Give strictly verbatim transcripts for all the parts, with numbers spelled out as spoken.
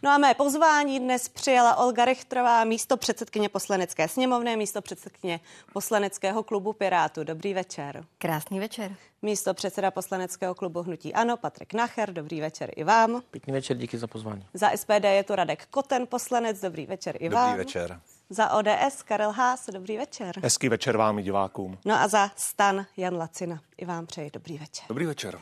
No a mé pozvání dnes přijala Olga Richterová, místopředsedkyně Poslanecké sněmovny, místopředsedkyně poslaneckého klubu Pirátů. Dobrý večer. Krásný večer. Místopředseda poslaneckého klubu Hnutí ANO Patrik Nacher. Dobrý večer i vám. Pěkný večer, díky za pozvání. Za S P D je tu Radek Koten, poslanec. Dobrý večer i vám. Dobrý večer. Za O D S Karel Haas. Dobrý večer. Hezký večer vám i divákům. No a za STAN Jan Lacina. I vám přeji dobrý večer. Dobrý večer.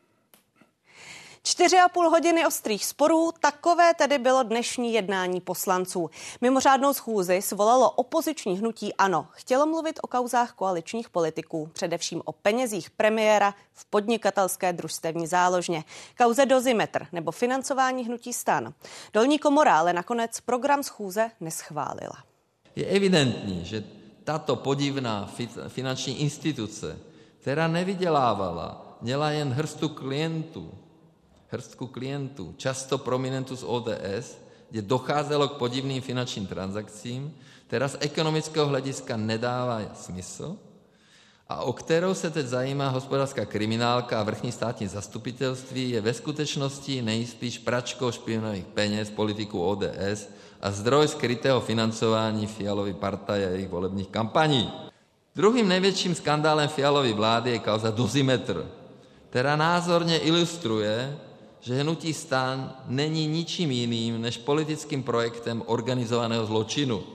Čtyři a půl hodiny ostrých sporů, takové tedy bylo dnešní jednání poslanců. Mimořádnou schůzi svolalo opoziční hnutí ANO. Chtělo mluvit o kauzách koaličních politiků, především o penězích premiéra v podnikatelské družstevní záložně, kauze Dozimetr nebo financování hnutí STAN. Dolní komora ale nakonec program schůze neschválila. Je evidentní, že tato podivná finanční instituce, která nevydělávala, měla jen hrstu klientů, hrstku klientů, často prominentů z O D S, kde docházelo k podivným finančním transakcím, která z ekonomického hlediska nedává smysl a o kterou se teď zajímá hospodářská kriminálka a vrchní státní zastupitelství, je ve skutečnosti nejspíš pračkou špinavých peněz politiků O D S a zdroj skrytého financování Fialovy partaje a jejich volebních kampaní. Druhým největším skandálem Fialovy vlády je kauza Dozimetr, která názorně ilustruje, že hnutí STAN není ničím jiným než politickým projektem organizovaného zločinu.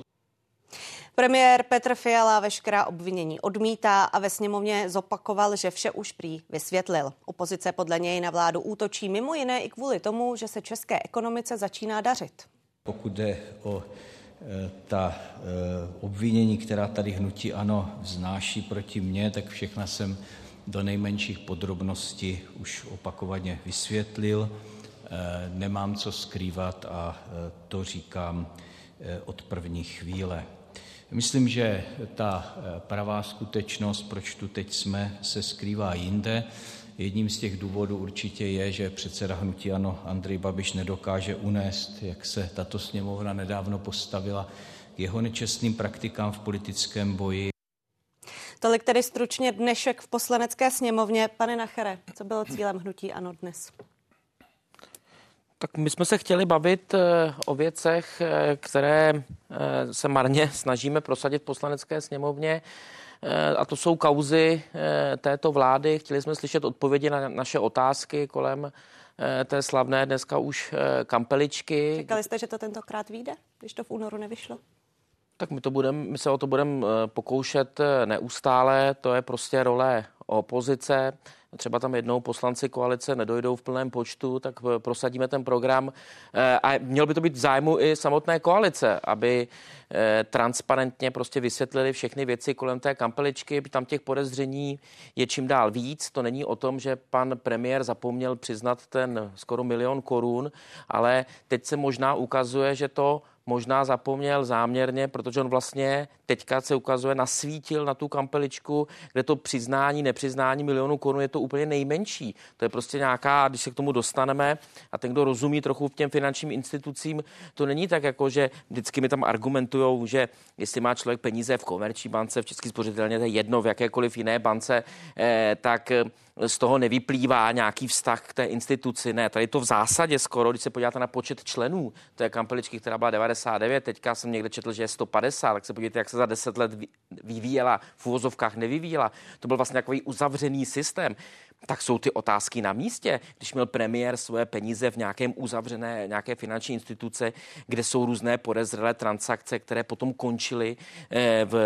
Premiér Petr Fiala veškerá obvinění odmítá a ve sněmovně zopakoval, že vše už prý vysvětlil. Opozice podle něj na vládu útočí mimo jiné i kvůli tomu, že se české ekonomice začíná dařit. Pokud jde o e, ta e, obvinění, která tady hnutí ANO vznáší proti mně, tak všechna jsem do nejmenších podrobností už opakovaně vysvětlil. E, nemám co skrývat a e, to říkám e, od první chvíle. Myslím, že ta pravá skutečnost, proč tu teď jsme, se skrývá jinde. Jedním z těch důvodů určitě je, že předseda hnutí ANO Andrej Babiš nedokáže unést, jak se tato sněmovna nedávno postavila k jeho nečestným praktikám v politickém boji. Tolik tedy stručně dnešek v Poslanecké sněmovně. Pane Nachere, co bylo cílem hnutí ANO dnes? Tak my jsme se chtěli bavit o věcech, které se marně snažíme prosadit v Poslanecké sněmovně, a to jsou kauzy této vlády. Chtěli jsme slyšet odpovědi na naše otázky kolem té slavné dneska už kampeličky. Čekali jste, že to tentokrát vyjde, když to v únoru nevyšlo? Tak my, to budem, my se o to budeme pokoušet neustále, to je prostě role opozice. Třeba tam jednou poslanci koalice nedojdou v plném počtu, tak prosadíme ten program. A mělo by to být v zájmu i samotné koalice, aby transparentně prostě vysvětlili všechny věci kolem té kampeličky. Tam těch podezření je čím dál víc. To není o tom, že pan premiér zapomněl přiznat ten skoro milion korun, ale teď se možná ukazuje, že to možná zapomněl záměrně, protože on vlastně teďka se ukazuje, nasvítil na tu kampeličku, kde to přiznání, nepřiznání milionu korun je to úplně nejmenší. To je prostě nějaká, když se k tomu dostaneme a ten, kdo rozumí trochu v těm finančním institucím, to není tak, jako že vždycky mi tam argumentujou, že jestli má člověk peníze v Komerční bance, v České spořitelně, to je jedno v jakékoliv jiné bance, eh, tak z toho nevyplývá nějaký vztah k té instituci. Ne, tady to v zásadě skoro, když se podíváte na počet členů té kampeličky, která byla devadesát devět, teďka jsem někde četl, že je sto padesát, tak se podívejte, jak se za deset let vyvíjela, v uvozovkách nevyvíjela. To byl vlastně takový uzavřený systém. Tak jsou ty otázky na místě, když měl premiér svoje peníze v nějakém uzavřené, nějaké finanční instituce, kde jsou různé podezřelé transakce, které potom končily v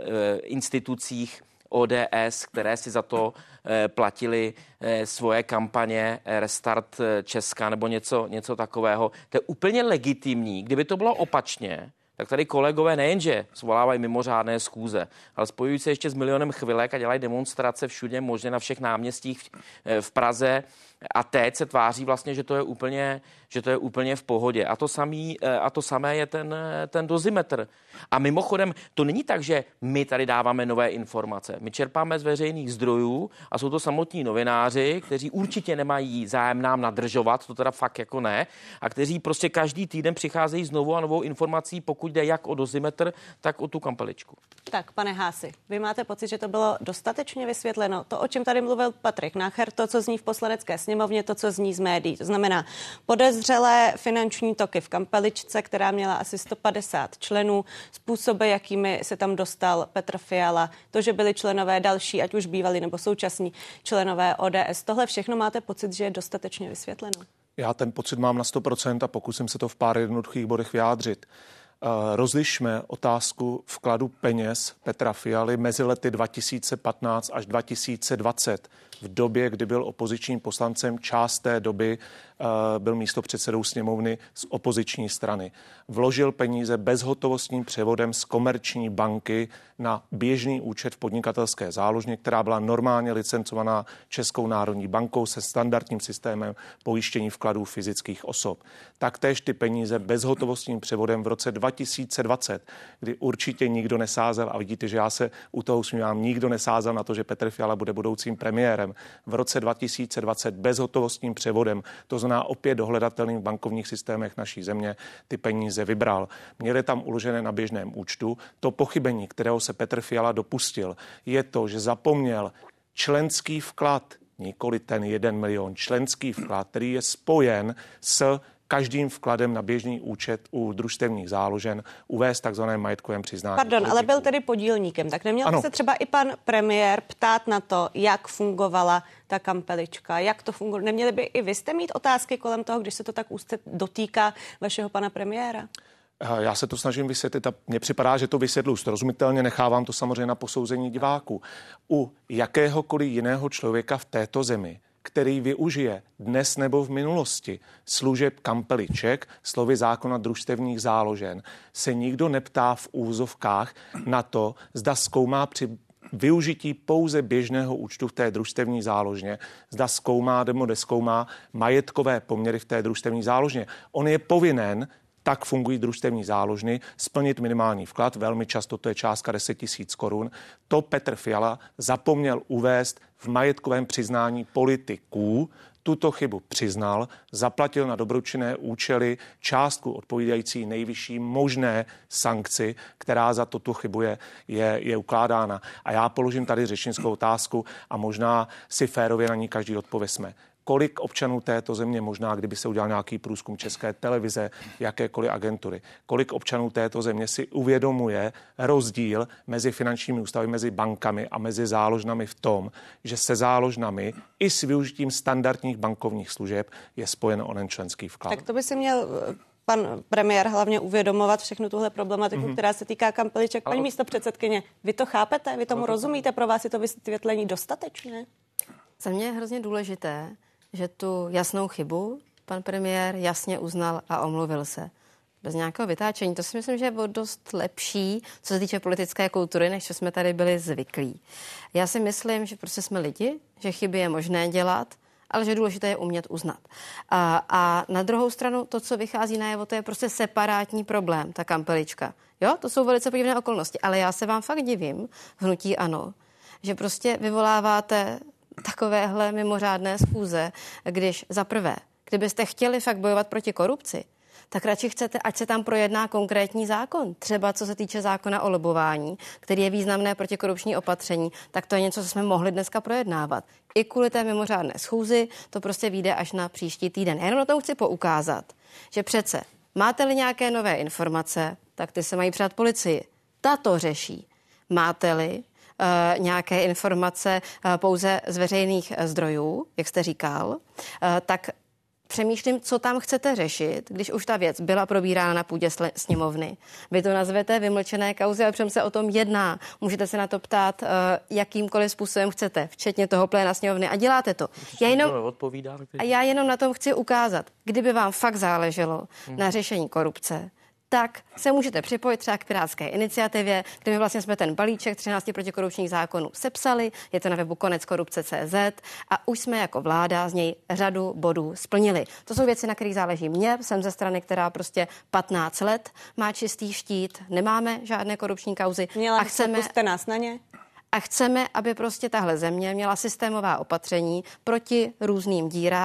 institucích O D S, které si za to eh, platili eh, svoje kampaně eh, Restart Česka nebo něco, něco takového. To je úplně legitimní. Kdyby to bylo opačně, tak tady kolegové nejenže svolávají mimořádné schůze, ale spojují se ještě s milionem chvilek a dělají demonstrace všude možně na všech náměstích v, v Praze. A teď se tváří vlastně, že to je úplně, že to je úplně v pohodě. A to, samý, a to samé je ten, ten Dozimetr. A mimochodem, to není tak, že my tady dáváme nové informace. My čerpáme z veřejných zdrojů a jsou to samotní novináři, kteří určitě nemají zájem nám nadržovat, to teda fakt jako ne, a kteří prostě každý týden přicházejí s novou a novou informací, pokud jde jak o Dozimetr, tak o tu kampeličku. Tak, pane Haasi, vy máte pocit, že to bylo dostatečně vysvětleno? To, o čem tady mluvil Patrik Nacher, to, co zní v Poslanecké sněmovně, sněmovně to, co zní z médií. To znamená podezřelé finanční toky v kampeličce, která měla asi sto padesát členů, způsoby, jakými se tam dostal Petr Fiala, to, že byli členové další, ať už bývalí nebo současní členové O D S. Tohle všechno máte pocit, že je dostatečně vysvětleno? Já ten pocit mám na sto procent a pokusím se to v pár jednoduchých bodech vyjádřit. Rozlišme otázku vkladu peněz Petra Fialy mezi lety dva tisíce patnáct až dva tisíce dvacet. V době, kdy byl opozičním poslancem, část té doby uh, byl místopředsedou sněmovny z opoziční strany. Vložil peníze bezhotovostním převodem z komerční banky na běžný účet v podnikatelské záložně, která byla normálně licencovaná Českou národní bankou se standardním systémem pojištění vkladů fyzických osob. Taktéž ty peníze bezhotovostním převodem v roce dva tisíce dvacet, kdy určitě nikdo nesázel, a vidíte, že já se u toho usmívám, nikdo nesázel na to, že Petr Fiala bude budoucím premiérem. V roce dva tisíce dvacet bezhotovostním převodem, to znamená opět dohledatelným v bankovních systémech naší země, ty peníze vybral. Měli tam uložené na běžném účtu. To pochybení, kterého se Petr Fiala dopustil, je to, že zapomněl členský vklad, nikoli ten jeden milion, členský vklad, který je spojen s každým vkladem na běžný účet u družstevních záložen uvést takzvané majetkovém přiznání. Pardon, politiků. Ale byl tedy podílníkem, tak neměl by se třeba i pan premiér ptát na to, jak fungovala ta kampelička, jak to funguje. Neměli by i vy jste mít otázky kolem toho, když se to tak úzce dotýká vašeho pana premiéra? Já se to snažím vysvětlit a mně připadá, že to vysvětluji srozumitelně, nechávám to samozřejmě na posouzení diváků. U jakéhokoliv jiného člověka v této zemi, který využije dnes nebo v minulosti služeb kampeliček, slovy zákona družstevních záložen, se nikdo neptá v úvozovkách na to, zda zkoumá při využití pouze běžného účtu v té družstevní záložně, zda zkoumá nebo nezkoumá majetkové poměry v té družstevní záložně. On je povinen, tak fungují družstevní záložny, splnit minimální vklad, velmi často to je částka deset tisíc korun. To Petr Fiala zapomněl uvést v majetkovém přiznání politiků, tuto chybu přiznal, zaplatil na dobročinné účely částku odpovídající nejvyšší možné sankci, která za tuto chybu je, je, je ukládána. A já položím tady řečnickou otázku a možná si férově na ní každý odpověsme. Kolik občanů této země, možná kdyby se udělal nějaký průzkum České televize, jakékoliv agentury, kolik občanů této země si uvědomuje rozdíl mezi finančními ústavy, mezi bankami a mezi záložnami v tom, že se záložnami i s využitím standardních bankovních služeb je spojen onen členský vklad. Tak to by si měl pan premiér hlavně uvědomovat všechnu tuhle problematiku, mm-hmm. která se týká kampeliček. Paní místopředsedkyně, vy to chápete, vy tomu no, to rozumíte, pro vás je to vysvětlení dostatečné? Za mě je hrozně důležité, že tu jasnou chybu pan premiér jasně uznal a omluvil se. Bez nějakého vytáčení. To si myslím, že je dost lepší, co se týče politické kultury, než jsme tady byli zvyklí. Já si myslím, že prostě jsme lidi, že chyby je možné dělat, ale že důležité je umět uznat. A, a na druhou stranu to, co vychází najevo, to je prostě separátní problém, ta kampelička. Jo, to jsou velice podivné okolnosti, ale já se vám fakt divím, hnutí ANO, že prostě vyvoláváte takovéhle mimořádné schůze, když za prvé, kdybyste chtěli fakt bojovat proti korupci, tak radši chcete, ať se tam projedná konkrétní zákon. Třeba co se týče zákona o lobování, který je významné protikorupční opatření, tak to je něco, co jsme mohli dneska projednávat. I kvůli té mimořádné schůzi to prostě vyjde až na příští týden. Já jenom na tom chci poukázat, že přece máte-li nějaké nové informace, tak ty se mají přát policii. Ta to řeší. Máte-li Uh, nějaké informace uh, pouze z veřejných uh, zdrojů, jak jste říkal, uh, tak přemýšlím, co tam chcete řešit, když už ta věc byla probírána na půdě sněmovny. Vy to nazvete vymlčené kauzy, ale přem se o tom jedná. Můžete se na to ptát uh, jakýmkoliv způsobem chcete, včetně toho pléna sněmovny a děláte to. Já jenom, a já jenom na tom chci ukázat, kdyby vám fakt záleželo hmm. na řešení korupce, tak se můžete připojit třeba k pirátské iniciativě, kde my vlastně jsme ten balíček třinácti protikorupčních zákonů sepsali, je to na webu konec korupce tečka cé zet a už jsme jako vláda z něj řadu bodů splnili. To jsou věci, na kterých záleží mě, jsem ze strany, která prostě patnáct let má čistý štít, nemáme žádné korupční kauzy. Měla a chceme, puste nás na ně. A chceme, aby prostě tahle země měla systémová opatření proti různým dírám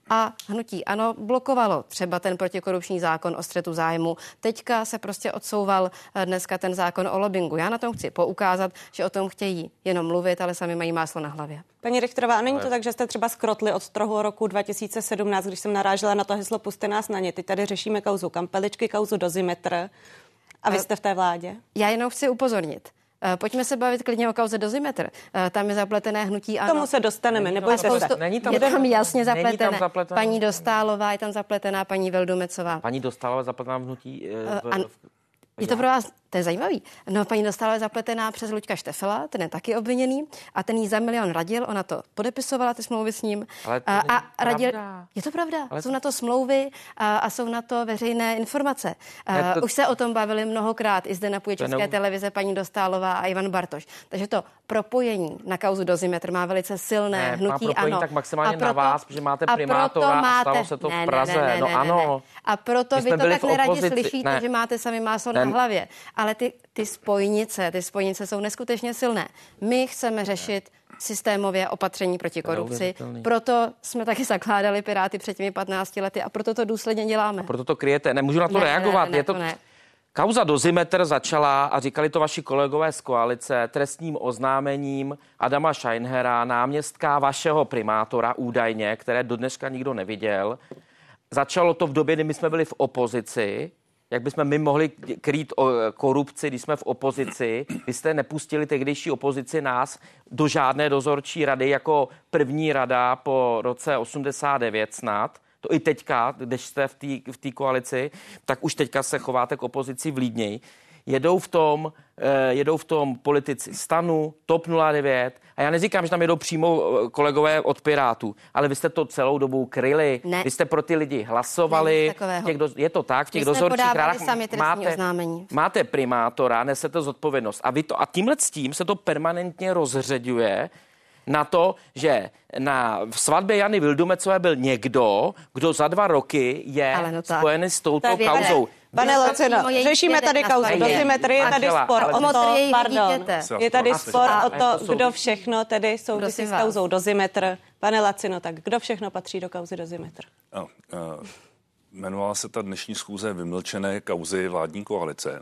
A hnutí ANO blokovalo třeba ten protikorupční zákon o střetu zájmu. Teďka se prostě odsouval dneska ten zákon o lobbingu. Já na tom chci poukázat, že o tom chtějí jenom mluvit, ale sami mají máslo na hlavě. Paní Richterová, není to tak, že jste třeba skrotli od toho roku dva tisíce sedmnáct, když jsem narážela na to heslo Pusťte nás na ně. Teď tady řešíme kauzu Kampeličky, kauzu Dozimetr a vy jste v té vládě. Já jenom chci upozornit. Pojďme se bavit klidně o kauze Dozimetr. Tam je zapletené hnutí ANO. Tomu se dostaneme, nebojte se. Není tam, je tam jasně zapletené. Tam zapletené. Paní Dostálová je tam zapletená, paní Vildumetzová. Paní Dostálová je zapletená v hnutí... V, An- je to pro vás, to je zajímavý. No, paní Dostálová je zapletená přes Luďka Štefela, ten je taky obviněný a ten jí za milion radil, ona to podepisovala, ty smlouvy s ním. Ale to a, a radil, pravda. je to pravda, Ale jsou na to smlouvy a, a jsou na to veřejné informace. A, to... Už se o tom bavili mnohokrát i zde na půdě České ne... televize paní Dostálová a Ivan Bartoš. Takže to propojení na kauzu Dozimetr má velice silné ne, hnutí má ANO. Tak maximálně proto, na vás, protože máte primátora a, máte... a stalo se to ne, v Praze. Ne, ne, ne, no ne, ano. Ne, ne. A proto vy to tak neradi slyšíte, ne. že máte sami máslo na hlavě. Ale ty, ty spojnice, ty spojnice jsou neskutečně silné. My chceme řešit systémově opatření proti korupci. Proto jsme taky zakládali Piráty před těmi patnácti lety a proto to důsledně děláme. A proto to kryjete. Nemůžu na to ne, reagovat. Ne, ne, je to... to ne. Kauza Dozimetr začala, a říkali to vaši kolegové z koalice, trestním oznámením Adama Scheinhera, náměstka vašeho primátora údajně, které do dneška nikdo neviděl. Začalo to v době, kdy my jsme byli v opozici. Jak bychom my mohli krýt o korupci, když jsme v opozici? Vy jste nepustili tehdejší opozici nás do žádné dozorčí rady jako první rada po roce osmdesát devět snad. To i teďka, když jste v té koalici, tak už teďka se chováte k opozici vlídněji. Jedou v tom, jedou v tom politici STANu, TOP nula devět a já neříkám, že tam jedou přímo kolegové od Pirátů, ale vy jste to celou dobu kryli, ne. Vy jste pro ty lidi hlasovali, těch do, je to tak, v těch dozorčích rádách máte, máte primátora, nesete zodpovědnost a vy to, a tímhle s tím se to permanentně rozřeďuje na to, že na v svatbě Jany Vildumetzové byl někdo, kdo za dva roky je no spojený s touto tady, kauzou. Pane Lacino, řešíme tady kauzu Dozimetry, je tady spor o to, pardon, je tady spor o to, kdo všechno tedy souvisí s kauzou Dozimetr. Pane Lacino, tak kdo všechno patří do kauzy Dozimetr? No, uh, jmenovala se ta dnešní schůze vymlčené kauzy vládní koalice.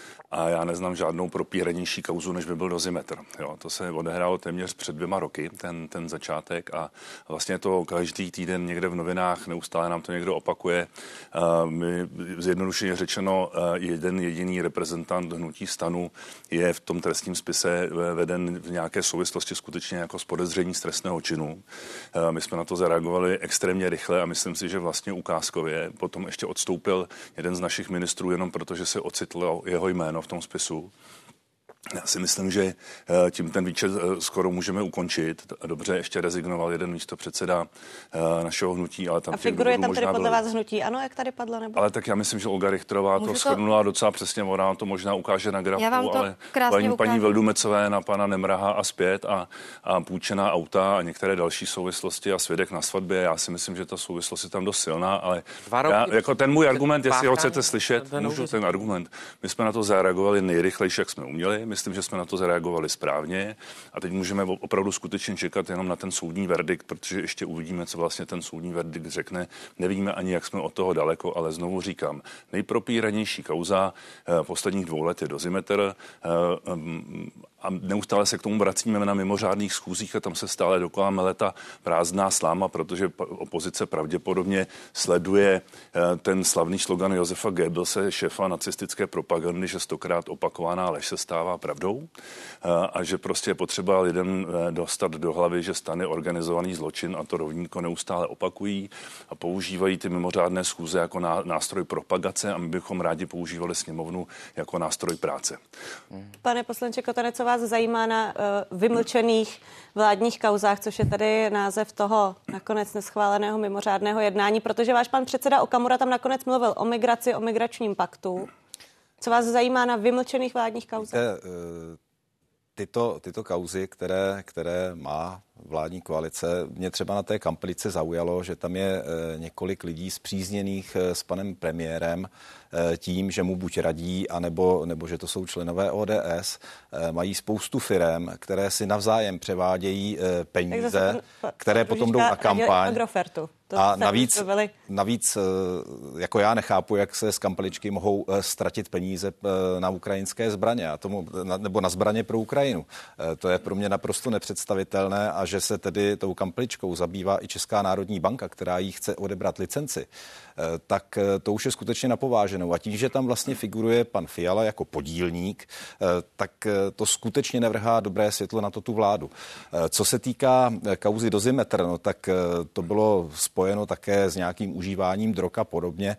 A já neznám žádnou propíranější kauzu, než by byl Dozimetr. Jo, to se odehrálo téměř před dvěma roky, ten, ten začátek a vlastně to každý týden někde v novinách, neustále nám to někdo opakuje. Uh, my, zjednodušeně řečeno, uh, jeden jediný reprezentant hnutí STANu je v tom trestním spise veden v nějaké souvislosti skutečně jako z podezření z trestného činu. Uh, my jsme na to zareagovali extrémně rychle a myslím si, že vlastně ukázkově potom ještě odstoupil jeden z našich ministrů jenom protože se ocitlo jeho jméno v tom spisu. Já si myslím, že tím ten výčet skoro můžeme ukončit. Dobře, ještě rezignoval jeden místopředseda našeho hnutí, ale tam... A figuruje tam tedy podle vás hnutí ANO, jak tady padlo? Nebo? Ale tak já myslím, že Olga Richterová to shrnula docela přesně, ona to možná ukáže na grafu, ale paní, paní Vildumetzové na pana Nemraha a zpět a, a půjčená auta a některé další souvislosti a svědek na svatbě, já si myslím, že ta souvislost je tam dost silná, ale já, jako ten můj argument, jestli ho chcete slyšet, můžu ten argument. My jsme na to zareagovali nejrychlejší, jak jsme uměli. Myslím, že jsme na to zareagovali správně a teď můžeme opravdu skutečně čekat jenom na ten soudní verdikt, protože ještě uvidíme, co vlastně ten soudní verdikt řekne. Nevíme ani, jak jsme od toho daleko, ale znovu říkám, nejpropíranější kauza eh, posledních dvou let je Dozimetr eh, a neustále se k tomu vracíme na mimořádných schůzích a tam se stále dokola mele ta prázdná sláma, protože opozice pravděpodobně sleduje eh, ten slavný slogan Josefa Goebbelse, šéfa nacistické propagandy, že stokrát opakovaná lež se stává pravdou a že prostě je potřeba lidem dostat do hlavy, že stane organizovaný zločin a to rovnítko neustále opakují a používají ty mimořádné schůze jako nástroj propagace a my bychom rádi používali sněmovnu jako nástroj práce. Pane poslanče Kotane, co vás zajímá na uh, vymlčených vládních kauzách, což je tady název toho nakonec neschváleného mimořádného jednání, protože váš pan předseda Okamura tam nakonec mluvil o migraci, o migračním paktu. Co vás zajímá na vymlčených vládních kauzách? Tyto, tyto kauzy, které, které má vládní koalice. Mě třeba na té kampelice zaujalo, že tam je několik lidí spřízněných s panem premiérem tím, že mu buď radí, anebo, nebo že to jsou členové O D S. Mají spoustu firem, které si navzájem převádějí peníze, pan, které potom jdou na kampaň. To a navíc, navíc, jako já nechápu, jak se z kampeličky mohou ztratit peníze na ukrajinské zbraně, a tomu, nebo na zbraně pro Ukrajinu. To je pro mě naprosto nepředstavitelné, a že se tedy tou kampeličkou zabývá i Česká národní banka, která jí chce odebrat licenci, tak to už je skutečně napováženou. A tím, že tam vlastně figuruje pan Fiala jako podílník, tak to skutečně nevrhá dobré světlo na to tu vládu. Co se týká kauzy Dozimetr, no, tak to bylo spojeno také s nějakým užíváním drog a podobně.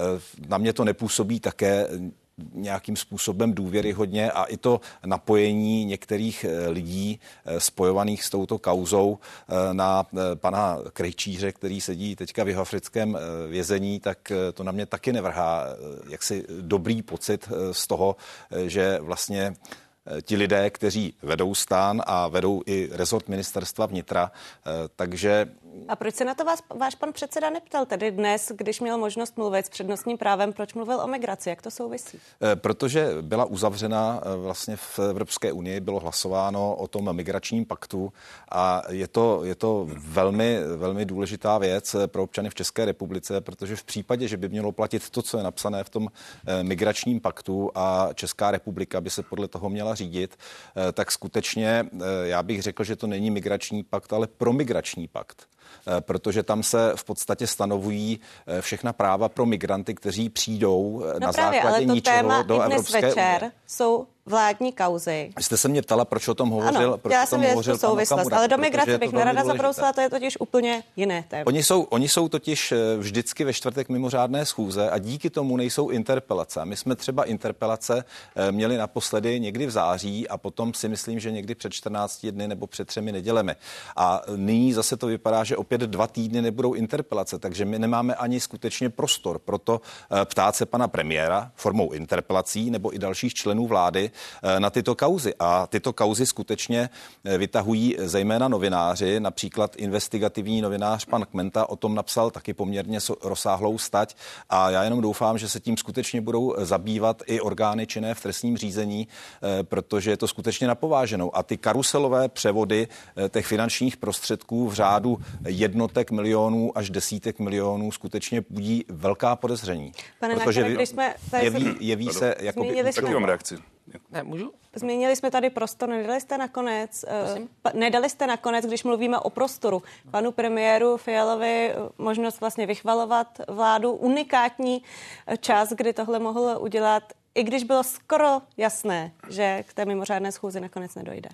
Na mě to nepůsobí také nějakým způsobem důvěryhodně, a i to napojení některých lidí spojovaných s touto kauzou na pana Krejčíře, který sedí teďka v jihoafrickém vězení, tak to na mě taky nevrhá jaksi dobrý pocit z toho, že vlastně ti lidé, kteří vedou STAN a vedou i rezort ministerstva vnitra, takže... A proč se na to vás, váš pan předseda neptal tedy dnes, když měl možnost mluvit s přednostním právem, proč mluvil o migraci? Jak to souvisí? Protože byla uzavřena vlastně v Evropské unii, bylo hlasováno o tom migračním paktu, a je to, je to velmi, velmi důležitá věc pro občany v České republice, protože v případě, že by mělo platit to, co je napsané v tom migračním paktu, a Česká republika by se podle toho měla řídit, tak skutečně já bych řekl, že to není migrační pakt, ale promigrační pakt. Protože tam se v podstatě stanovují všechna práva pro migranty, kteří přijdou no na právě, základě ale ničeho do Evropské večer unie. Jsou vládní kauzy. Jste se mě ptala, proč o tom hovořil? Ano, proč já o tom jsem hovořil věc souvislost, ale do migrace bych nerada zabrousila, to je totiž úplně jiné téma. Oni jsou, oni jsou totiž vždycky ve čtvrtek mimořádné schůze a díky tomu nejsou interpelace. My jsme třeba interpelace měli naposledy někdy v září a potom si myslím, že někdy před čtrnácti dny nebo před třemi nedělemi. A nyní zase to vypadá, že opět dva týdny nebudou interpelace, takže my nemáme ani skutečně prostor. Proto ptát se pana premiéra formou interpelací nebo i dalších členů vlády na tyto kauzy. A tyto kauzy skutečně vytahují zejména novináři, například investigativní novinář pan Kmenta o tom napsal taky poměrně rozsáhlou stať, a já jenom doufám, že se tím skutečně budou zabývat i orgány činné v trestním řízení, protože je to skutečně napováženou. A ty karuselové převody těch finančních prostředků v řádu jednotek milionů až desítek milionů skutečně budí velká podezření. Pane protože Nachere, když jsme jeví, jeví se jako taky mám reakci. Ne, můžu? Změnili jsme tady prostor, nedali jste nakonec, uh, nedali jste nakonec, když mluvíme o prostoru, panu premiéru Fialovi možnost vlastně vychvalovat vládu, unikátní čas, kdy tohle mohl udělat, i když bylo skoro jasné, že k té mimořádné schůzi nakonec nedojde.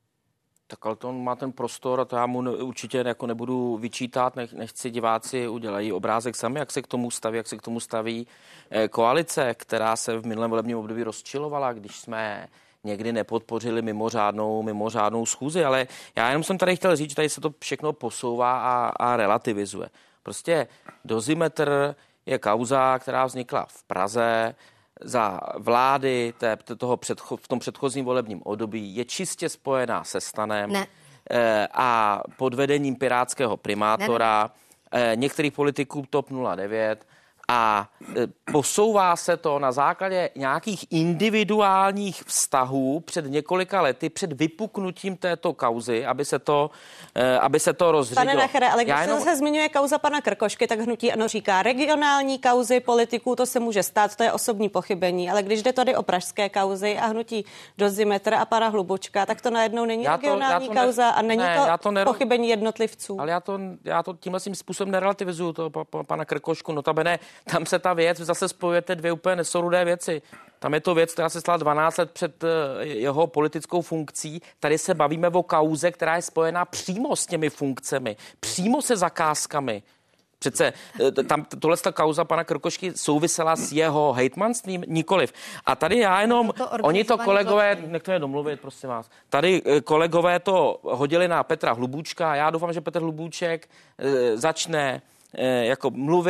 Tak ale to on má ten prostor a to já mu určitě jako nebudu vyčítat, nech, nechci diváci udělají obrázek sami, jak se k tomu staví, jak se k tomu staví eh, koalice, která se v minulém volebním období rozčilovala, když jsme někdy nepodpořili mimořádnou, mimořádnou schůzi, ale já jenom jsem tady chtěl říct, že tady se to všechno posouvá a, a relativizuje. Prostě Dozimetr je kauza, která vznikla v Praze, za vlády té, toho předcho, v tom předchozím volebním období, je čistě spojená se STANem ne. e, a pod vedením pirátského primátora, ne, ne. E, některých politiků TOP nula devět, a e, posouvá se to na základě nějakých individuálních vztahů před několika lety, před vypuknutím této kauzy, aby se to, e, aby se to rozřídilo. Pane Nachere, ale když jenom... se zase zmiňuje kauza pana Krkošky, tak hnutí ANO říká regionální kauzy politiků, to se může stát, to je osobní pochybení, ale když jde tady o pražské kauzy a hnutí Dozimetr a pana Hlubučka, tak to najednou není já to, regionální já to kauza ne, a není ne, to, to nero... pochybení jednotlivců. Ale já to, já to tímhle způsobem nerelativizuju, to pa, pa, pana Krkošku, notabene tam se ta věc, zase spojujete dvě úplně nesourodé věci. Tam je to věc, která se stala dvanáct let před jeho politickou funkcí. Tady se bavíme o kauze, která je spojená přímo s těmi funkcemi, přímo se zakázkami. Přece tam tohle kauza pana Krkošky souvisela s jeho hejtmanstvím? Nikoliv. A tady já jenom, to oni to kolegové, nechte mě domluvit, prosím vás, tady kolegové to hodili na Petra Hlubučka a já doufám, že Petr Hlubuček začne jako mluvit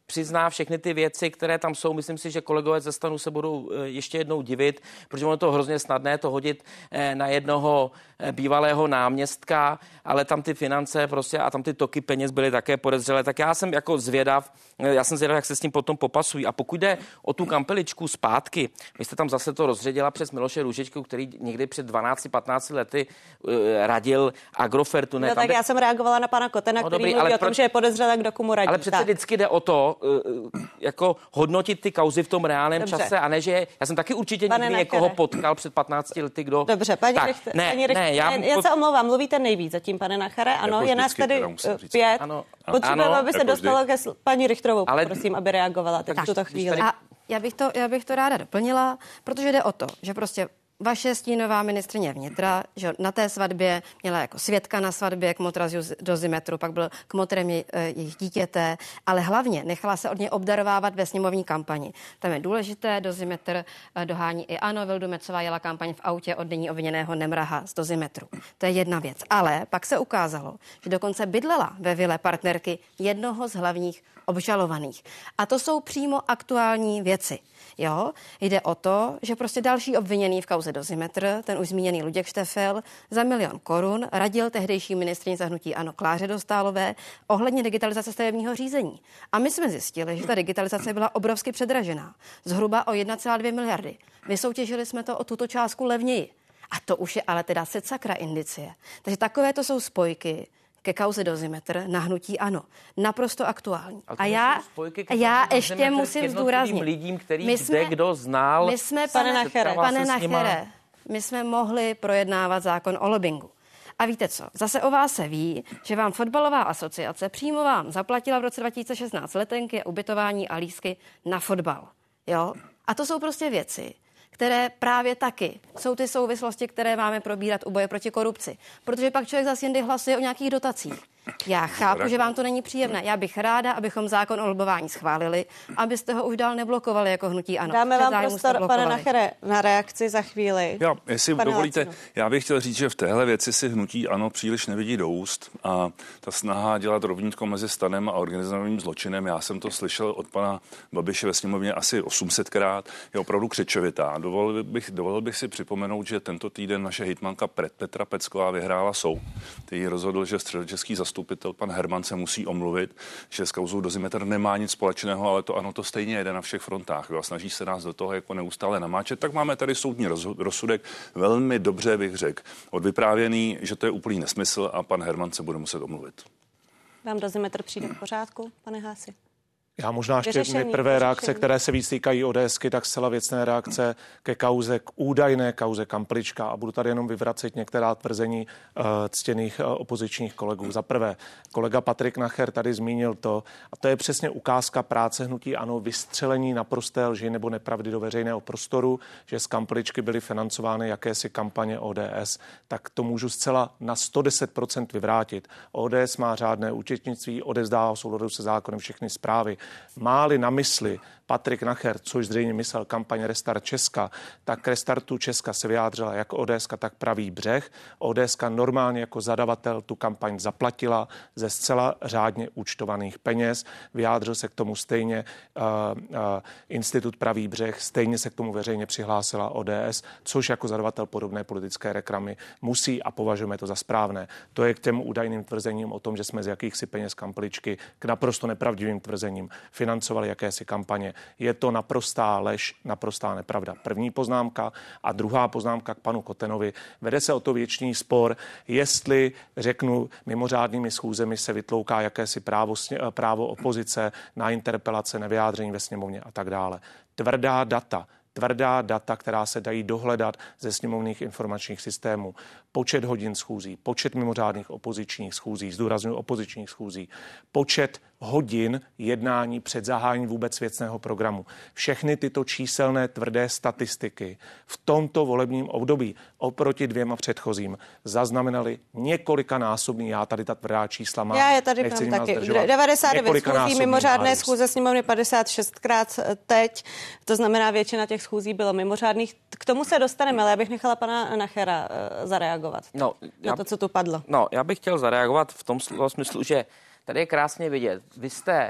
přizná všechny ty věci, které tam jsou. Myslím si, že kolegové ze STANu se budou ještě jednou divit, protože ono je to hrozně snadné to hodit na jednoho bývalého náměstka, ale tam ty finance prostě a tam ty toky peněz byly také podezřelé. Tak já jsem jako zvědav, já jsem zvědav, jak se s tím potom popasují. A pokud jde o tu kampeličku zpátky, vy jste tam zase to rozředila přes Miloše Růžičku, který někdy před dvanácti patnácti lety uh, radil Agrofertu. Ne, no, tak jde... já jsem reagovala na pana Kotena, no, který dobrý, mluví ale o tom, pro... že je podezřelé, kdo komu radí. Ale přece tak. vždycky jde o to, uh, jako hodnotit ty kauzy v tom reálném Dobře. čase a ne, že já jsem taky určitě Pane někdy Nachere. někoho potkal před patnácti lety, kdo... Dobře, paní tak, Richter, ne, paní Richter, ne, já, já se omlouvám, mluvíte nejvíc zatím, pane Nachere, ano, jako je nás vždycky, tady pět. Ano, potřebujeme, ano, aby se jako dostalo vždy. ke paní Richterovou, Ale- prosím, aby reagovala teď Tak, v tuto když chvíli. tady- A já bych, to, já bych to ráda doplnila, protože jde o to, že prostě vaše stínová ministryně vnitra, že na té svatbě měla jako svědka na svatbě kmotra z dozimetru, pak byl kmotrem je, jejich dítěte, ale hlavně nechala se od něj obdarovávat ve sněmovní kampani. Tam je důležité, dozimetr dohání i ANO, Vildumecová jela kampaň v autě od nyní obviněného Nemraha z dozimetru. To je jedna věc. Ale pak se ukázalo, že dokonce bydlela ve vile partnerky jednoho z hlavních obžalovaných. A to jsou přímo aktuální věci. Jo, jde o to, že prostě další obviněný v kauze Dozimetr, ten už zmíněný Luděk Štefel, za milion korun radil tehdejší ministryni za hnutí ANO Kláře Dostálové ohledně digitalizace stavebního řízení. A my jsme zjistili, že ta digitalizace byla obrovsky předražená, zhruba o jedna celá dvě miliardy. Vysoutěžili jsme to o tuto částku levněji. A to už je ale teda set sakra indicie. Takže takové to jsou spojky ke kauze Dozimetr na hnutí ANO. Naprosto aktuální. A já, a já ještě musím zdůraznit. Lidím, který my jsme, kde kdo znal. My jsme, pane Nachere, pane Nachere, my jsme mohli projednávat zákon o lobbingu. A víte co? Zase o vás se ví, že vám fotbalová asociace přímo vám zaplatila v roce dva tisíce šestnáct letenky, ubytování a lístky na fotbal. Jo? A to jsou prostě věci, které právě taky jsou ty souvislosti, které máme probírat u boje proti korupci. Protože pak člověk zase jindy hlasuje o nějakých dotacích. Já chápu, že vám to není příjemné. Já bych ráda, abychom zákon o lobování schválili, abyste ho už dál neblokovali jako hnutí ANO. Dáme vám prostor, pane Nachere, na reakci za chvíli. Já, jestli pane dovolíte, Lacino. já bych chtěl říct, že v téhle věci si hnutí ANO příliš nevidí do úst a ta snaha dělat rovnítko mezi stanem a organizovaným zločinem, já jsem to slyšel od pana Babiše ve sněmovně asi osmsetkrát, je opravdu křečovitá. Dovolil bych, dovolil bych si připomenout, že tento týden naše hejtmanka Petra Pecková vyhrála soud, který rozhodl, že středočeský zastupitel pan Herman se musí omluvit, že s kauzou Dozimetr nemá nic společného, ale to ANO to stejně jede na všech frontách. Jo, a snaží se nás do toho jako neustále namáčet. Tak máme tady soudní rozsudek, velmi dobře bych řekl, odvyprávěný, že to je úplný nesmysl a pan Herman se bude muset omluvit. Vám Dozimetr přijde v pořádku, pane Haasi? Já možná ještě Vyřešení, nejprve vyřešení. reakce, které se víc týkají ODSky, tak zcela věcné reakce ke kauze, k údajné kauze Kamplička a budu tady jenom vyvracet některá tvrzení uh, ctěných uh, opozičních kolegů. Za prvé, kolega Patrik Nacher tady zmínil to, a to je přesně ukázka práce hnutí ANO, vystřelení naprosté lži nebo nepravdy do veřejného prostoru, že z Kampličky byly financovány jakési kampaně O D S, tak to můžu zcela na sto deset procent vyvrátit. O D S má řádné účetnictví, odevzdává v souladu se zákonem všechny zprávy. Máli na mysli Patrik Nacher, což zřejmě myslel kampaň Restart Česka, tak k Restartu Česka se vyjádřila jak ODSka, tak Pravý břeh. ODSka normálně jako zadavatel tu kampaň zaplatila ze zcela řádně účtovaných peněz. Vyjádřil se k tomu stejně uh, uh, Institut Pravý břeh, stejně se k tomu veřejně přihlásila O D S, což jako zadavatel podobné politické reklamy musí a považujeme to za správné. To je k těm údajným tvrzením o tom, že jsme z jakýchsi peněz Kampličky k naprosto nepravdivým tvrzením financovali jakési kampaně. Je to naprostá lež, naprostá nepravda. První poznámka a druhá poznámka k panu Kotenovi. Vede se o to věčný spor, jestli, řeknu, mimořádnými schůzemi se vytlouká jakési právo, právo opozice na interpelace, na vyjádření ve sněmovně a tak dále. Tvrdá data. Tvrdá data, která se dají dohledat ze sněmovních informačních systémů. Počet hodin schůzí, počet mimořádných opozičních schůzí, zdůrazňuji opozičních schůzí, počet hodin jednání před zahájením vůbec věcného programu. Všechny tyto číselné tvrdé statistiky v tomto volebním období oproti dvěma předchozím zaznamenali několikanásobný, já tady ta tvrdá čísla mám. Já je tady mám taky. devadesát devět schůzí, mimořádné schůze sněmovny padesát šest krát teď, to znamená většina těch schůzí bylo mimořádných. K tomu se dostaneme, ale já bych nechala pana Nachera uh, zareagovat No, na já, to, co tu padlo. No, já bych chtěl zareagovat v tom smyslu, že tady je krásně vidět. Vy jste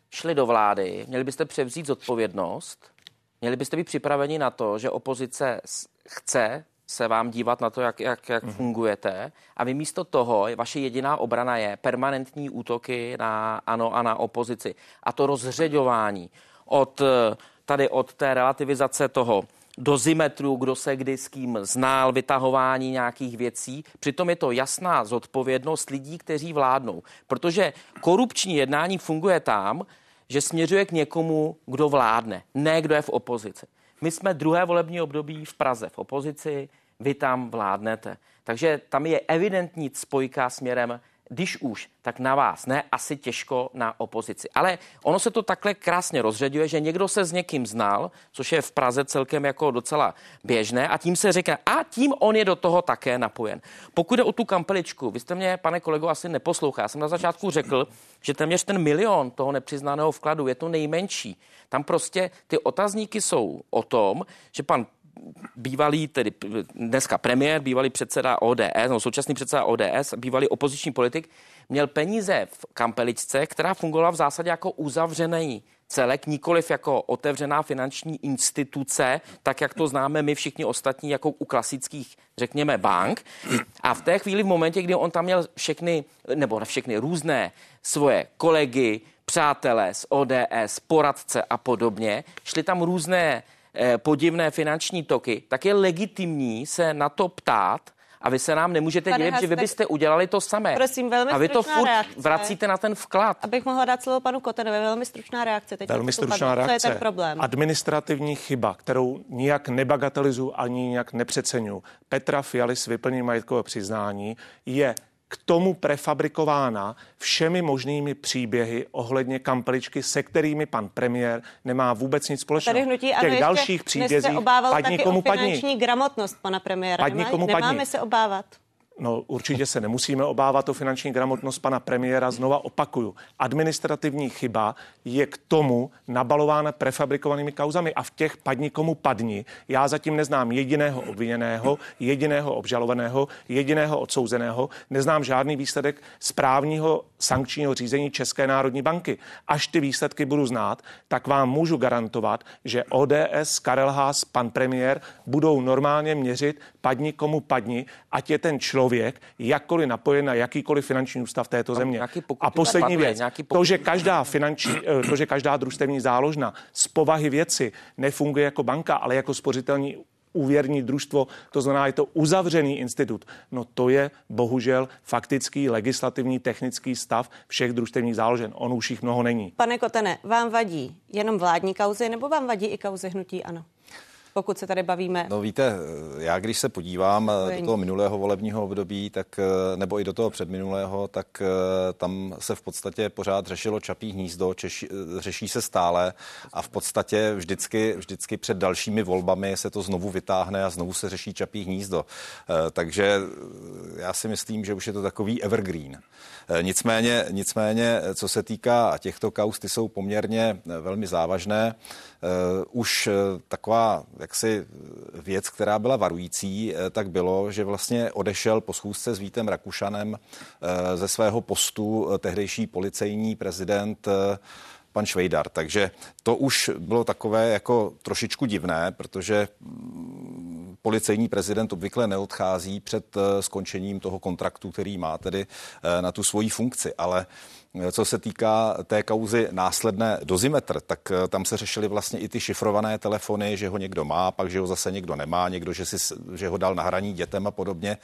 šli do vlády, měli byste převzít zodpovědnost, měli byste být připraveni na to, že opozice chce se vám dívat na to, jak, jak, jak fungujete, a vy místo toho, vaše jediná obrana je permanentní útoky na ANO a na opozici. A to rozřeďování od tady od té relativizace toho dozimetru, kdo se kdy s kým znal, vytahování nějakých věcí. Přitom je to jasná zodpovědnost lidí, kteří vládnou. Protože korupční jednání funguje tam, že směřuje k někomu, kdo vládne, ne kdo je v opozici. My jsme druhé volební období v Praze v opozici, vy tam vládnete. Takže tam je evidentní spojka směrem, když už, tak na vás, ne asi těžko na opozici. Ale ono se to takhle krásně rozřeďuje, že někdo se s někým znal, což je v Praze celkem jako docela běžné, a tím se říká, a tím on je do toho také napojen. Pokud jde o tu kampeličku, vy jste mě, pane kolego, asi neposlouchal. Já jsem na začátku řekl, že téměř ten milion toho nepřiznaného vkladu je to nejmenší. Tam prostě ty otazníky jsou o tom, že pan bývalý, tedy dneska premiér, bývalý předseda O D S, no současný předseda O D S, bývalý opoziční politik, měl peníze v kampeličce, která fungovala v zásadě jako uzavřený celek, nikoliv jako otevřená finanční instituce, tak jak to známe my všichni ostatní, jako u klasických, řekněme, bank. A v té chvíli, v momentě, kdy on tam měl všechny, nebo všechny různé svoje kolegy, přátelé z O D S, poradce a podobně, šly tam různé podivné finanční toky, tak je legitimní se na to ptát, a vy se nám nemůžete divit, že vy byste udělali to samé. Prosím, velmi a vy to furt reakce. vracíte na ten vklad. Abych mohla dát slovo panu Kotenovi, velmi stručná reakce. Teď velmi stručná reakce. Co je ten problém? Administrativní chyba, kterou nijak nebagatelizuji ani nijak nepřeceňuji. Petra Fialy s vyplněním majetkového přiznání je k tomu prefabrikována všemi možnými příběhy ohledně kampeličky, se kterými pan premiér nemá vůbec nic společného. Tady hnutí, v těch ano, dalších příbězích padni komu padni. Finanční gramotnost pana premiéra. Padni Nemá, komu nemáme padni. se obávat. No, určitě se nemusíme obávat o finanční gramotnost pana premiéra. Znova opakuju. Administrativní chyba je k tomu nabalována prefabrikovanými kauzami a v těch padni komu padni. Já zatím neznám jediného obviněného, jediného obžalovaného, jediného odsouzeného. Neznám žádný výsledek správního sankčního řízení České národní banky. Až ty výsledky budu znát, tak vám můžu garantovat, že O D S, Karel Haas, pan premiér budou normálně měřit padni komu padni, ať je ten člověk Člověk, jakkoliv napojen na jakýkoliv finanční ústav této země. A poslední věc, to, že každá finanční, to, že každá družstevní záložna z povahy věci nefunguje jako banka, ale jako spořitelní úvěrní družstvo, to znamená, je to uzavřený institut. No to je bohužel faktický legislativní technický stav všech družstevních záložen. On už jich mnoho není. Pane Kotene, vám vadí jenom vládní kauzy, nebo vám vadí i kauzy hnutí ANO? Pokud se tady bavíme. No víte, já když se podívám do toho minulého volebního období, tak, nebo i do toho předminulého, tak tam se v podstatě pořád řešilo Čapí hnízdo, češi, řeší se stále a v podstatě vždycky, vždycky před dalšími volbami se to znovu vytáhne a znovu se řeší Čapí hnízdo. Takže já si myslím, že už je to takový evergreen. Nicméně, nicméně co se týká těchto kauz, ty jsou poměrně velmi závažné. Už taková jaksi věc, která byla varující, tak bylo, že vlastně odešel po schůzce s Vítem Rakušanem ze svého postu tehdejší policejní prezident pan Švejdar. Takže to už bylo takové jako trošičku divné, protože policejní prezident obvykle neodchází před skončením toho kontraktu, který má tedy na tu svoji funkci, ale co se týká té kauzy následné dozimetr, tak tam se řešily vlastně i ty šifrované telefony, že ho někdo má, pak že ho zase někdo nemá, někdo, že, si, že ho dal na hraní dětem a podobně.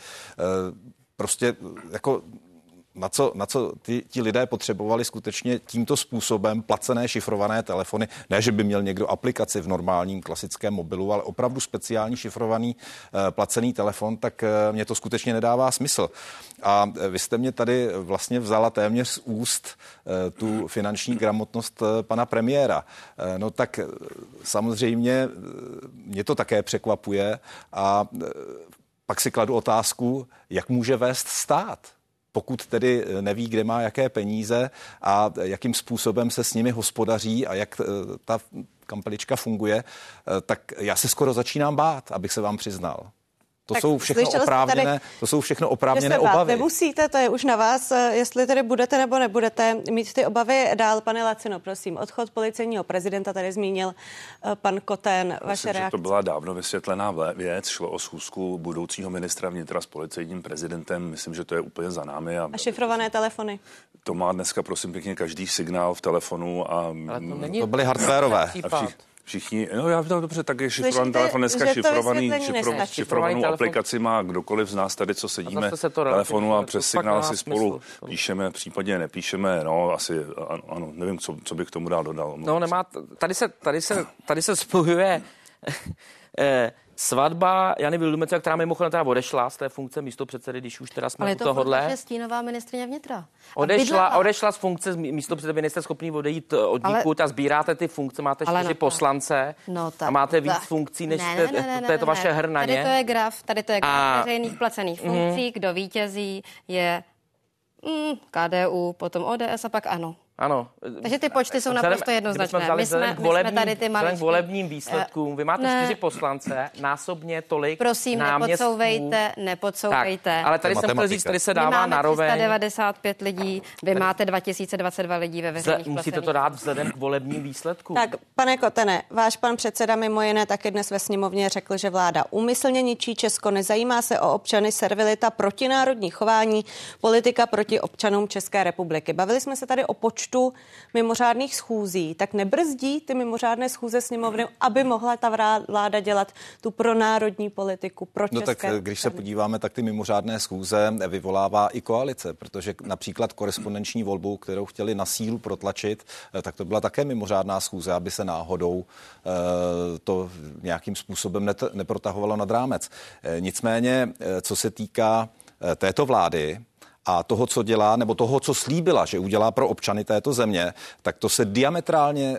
Prostě jako na co, na co ty, ti lidé potřebovali skutečně tímto způsobem placené šifrované telefony. Ne, že by měl někdo aplikaci v normálním klasickém mobilu, ale opravdu speciální šifrovaný eh, placený telefon, tak eh, mě to skutečně nedává smysl. A eh, vy jste mě tady vlastně vzala téměř z úst eh, tu finanční gramotnost eh, pana premiéra. Eh, no tak eh, samozřejmě eh, mě to také překvapuje a eh, pak si kladu otázku, jak může vést stát, pokud tedy neví, kde má jaké peníze a jakým způsobem se s nimi hospodaří a jak ta kampelička funguje, tak já se skoro začínám bát, abych se vám přiznal. To jsou všechno oprávněné, tady, to jsou všechno oprávněné obavy. Nemusíte, to je už na vás, jestli tedy budete nebo nebudete mít ty obavy dál. Pane Lacino, prosím, odchod policejního prezidenta tady zmínil pan Koten, vaše Myslím, reakce. To byla dávno vysvětlená věc, šlo o schůzku budoucího ministra vnitra s policejním prezidentem, myslím, že to je úplně za námi. A, a šifrované telefony? To má dneska, prosím pěkně, každý signál v telefonu. A, Ale to, není to byly hardwareové. Všichni, no já no, dobře, tak je šifrovaný telefon, dneska šifrovaný, šifro, šifrovanou aplikaci má kdokoliv z nás tady, co sedíme v telefonu a přes signál si spolu smysl. píšeme, případně nepíšeme, no asi, ano, nevím, co, co bych k tomu dál dodal. No nemá, tady se, tady se, tady se spojuje svatba Jany Vildumetzové, která mimochodem teda odešla z té funkce místopředsedy, když už teda jsme u tohohle. Ale to je stínová ministryně vnitra. Odešla, odešla z funkce místopředsedy, nejste schopný odejít od níkud a sbíráte ty funkce, máte čtyři no poslance no tak, a máte víc tak. funkcí, než ne, ne, ne, ne, to je to vaše hrnaně. Tady to je graf, tady to je graf a... veřejných placených funkcí, mm. kdo vítězí je mm, K D U, potom O D S a pak ANO. Ano. Takže ty počty jsou vzhledem, naprosto jednoznačné. My jsme, volebním, my jsme tady ty maličky. K volebním výsledkům. Vy máte ne. čtyři poslance, násobně tolik Prosím, náměstků. nepodsouvejte, nepodsouvejte. Tak, ale tady jsem chtěl říct, tady se dává na roveň. My máme tři sta devadesát pět lidí, vy máte dva tisíce dvacet dva lidí ve veřejných Musíte placených. To dát vzhledem k volebním výsledkům. Tak, pane Kotene, váš pan předseda mimo jiné taky dnes ve sněmovně řekl, že vláda úmyslně ničí Česko, nezajímá se o občany, servilita, protinárodní chování, politika proti občanům České republiky. Bavili jsme se tady o počtu mimořádných schůzí, tak nebrzdí ty mimořádné schůze sněmovny, aby mohla ta vláda dělat tu pronárodní politiku pro no české. Tak když se podíváme, tak ty mimořádné schůze vyvolává i koalice, protože například korespondenční volbu, kterou chtěli na sílu protlačit, tak to byla také mimořádná schůze, aby se náhodou to nějakým způsobem neprotahovalo nad rámec. Nicméně, co se týká této vlády, a toho, co dělá, nebo toho, co slíbila, že udělá pro občany této země, tak to se diametrálně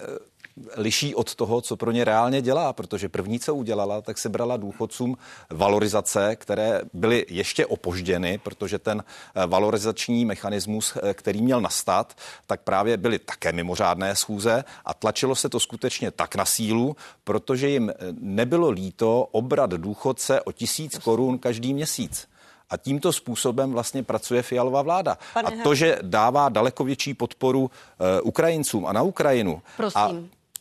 liší od toho, co pro ně reálně dělá, protože první, co udělala, tak se brala důchodcům valorizace, které byly ještě opožděny, protože ten valorizační mechanismus, který měl nastat, tak právě byly také mimořádné schůze a tlačilo se to skutečně tak na sílu, protože jim nebylo líto obrat důchodce o tisíc korun každý měsíc. A tímto způsobem vlastně pracuje Fialová vláda. Pane a to, že dává daleko větší podporu uh, Ukrajincům a na Ukrajinu. Prosím. A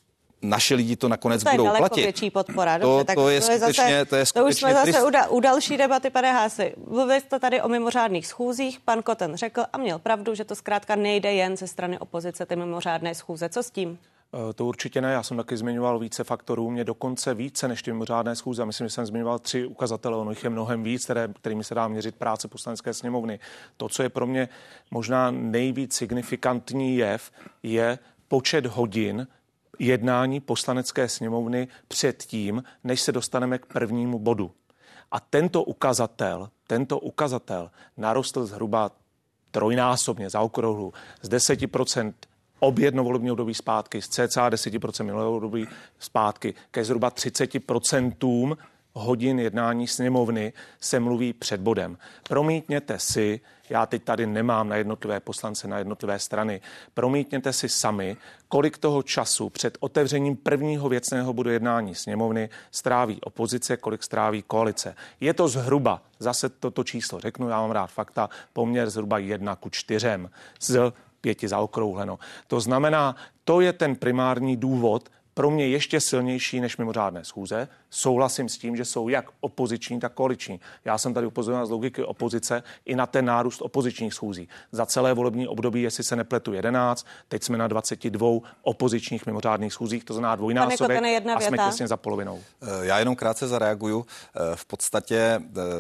naši lidi to nakonec to budou je platit. Větší podpora. To, Dobře, tak to, je to, je skutečně, to je skutečně... To už jsme zase u, da, u další debaty, pane Haasi. Mluvili jste tady o mimořádných schůzích. Pan Koten řekl a měl pravdu, že to zkrátka nejde jen ze strany opozice, ty mimořádné schůze. Co s tím? To určitě ne, já jsem taky zmiňoval více faktorů, mě dokonce více než ty mimořádné schůze. Myslím, že jsem zmiňoval tři ukazatele, ono jich je mnohem víc, které, kterými se dá měřit práce Poslanecké sněmovny. To, co je pro mě možná nejvíc signifikantní jev, je počet hodin jednání Poslanecké sněmovny před tím, než se dostaneme k prvnímu bodu. A tento ukazatel, tento ukazatel narostl zhruba trojnásobně, zaokrouhlu, z deseti procent obě jednovolební období zpátky, z cca deset procent minulého období zpátky ke zhruba třicet procent hodin jednání sněmovny se mluví před bodem. Promítněte si, já teď tady nemám na jednotlivé poslance, na jednotlivé strany, promítněte si sami, kolik toho času před otevřením prvního věcného bodu jednání sněmovny stráví opozice, kolik stráví koalice. Je to zhruba, zase toto číslo řeknu, já mám rád fakta, poměr zhruba jedna ku čtyřem z pěti zaokrouhleno. To znamená, to je ten primární důvod, pro mě ještě silnější než mimořádné schůze. Souhlasím s tím, že jsou jak opoziční, tak koaliční. Já jsem tady upozorňoval z logiky opozice i na ten nárůst opozičních schůzí. Za celé volební období, jestli se nepletu jedenáct, teď jsme na dvaceti dvou opozičních mimořádných schůzích, to znamená dvojnásobek a jsme těsně za polovinou. Já jenom krátce zareaguju. V podstatě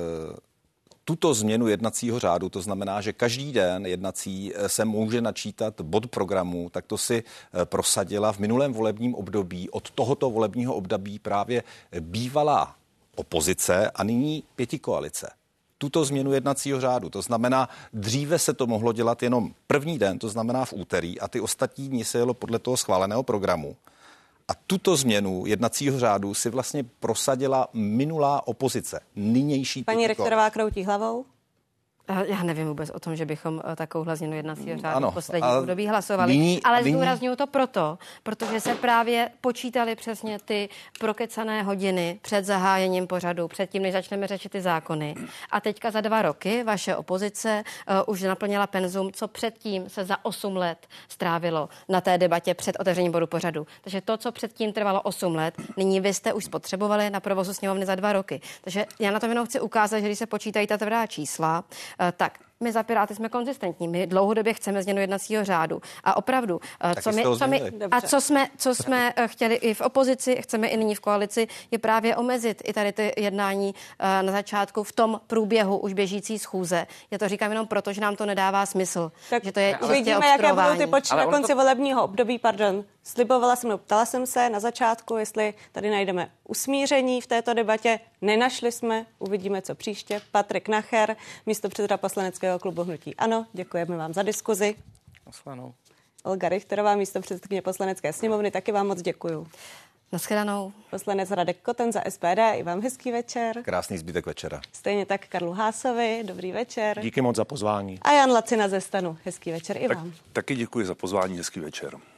tuto změnu jednacího řádu, to znamená, že každý den jednací se může načítat bod programu, tak to si prosadila v minulém volebním období od tohoto volebního období právě bývalá opozice a nyní pětikoalice. Tuto změnu jednacího řádu, to znamená, dříve se to mohlo dělat jenom první den, to znamená v úterý, a ty ostatní dny se jelo podle toho schváleného programu. A tuto změnu jednacího řádu si vlastně prosadila minulá opozice, nynější Paní pětiko. Richterová kroutí hlavou. Já nevím vůbec o tom, že bychom takovouhle změnu jednacího řádu v poslední období hlasovali. Nyní, ale nyní... zdůrazňuji to proto, protože se právě počítali přesně ty prokecané hodiny před zahájením pořadu, předtím, než začneme řešit ty zákony. A teďka za dva roky vaše opozice uh, už naplnila penzum, co předtím se za osm let strávilo na té debatě před otevřením bodu pořadu. Takže to, co předtím trvalo osm let, nyní vy jste už spotřebovali na provozu sněmovny za dva roky. Takže já na tom jenom chci ukázat, že když se počítají ta tvrdá čísla, tak my za Piráty jsme konzistentní. My dlouhodobě chceme změnu jednacího řádu. A opravdu, co my, co my, a co jsme, co jsme chtěli i v opozici, chceme i nyní v koalici, je právě omezit i tady ty jednání na začátku v tom průběhu už běžící schůze. Já to říkám jenom proto, že nám to nedává smysl. Tak že to je uvidíme, jaké budou ty počty na konci to... volebního období. Pardon. Slibovala jsem, ptala jsem se na začátku, jestli tady najdeme usmíření v této debatě. Nenašli jsme, uvidíme, co příště. Patrik Nacher, místopředseda poslaneckého klubu Hnutí ANO. Děkujeme vám za diskuzi. Naschledanou. Olga Richterová, místopředsedkyně poslanecké sněmovny, taky vám moc děkuju. Naschledanou. Poslanec Radek Koten za S P D, i vám hezký večer. Krásný zbytek večera. Stejně tak Karlu Hásovi, dobrý večer. Díky moc za pozvání. A Jan Lacina ze STANu, hezký večer i tak, vám. Taky děkuji za pozvání, hezký večer.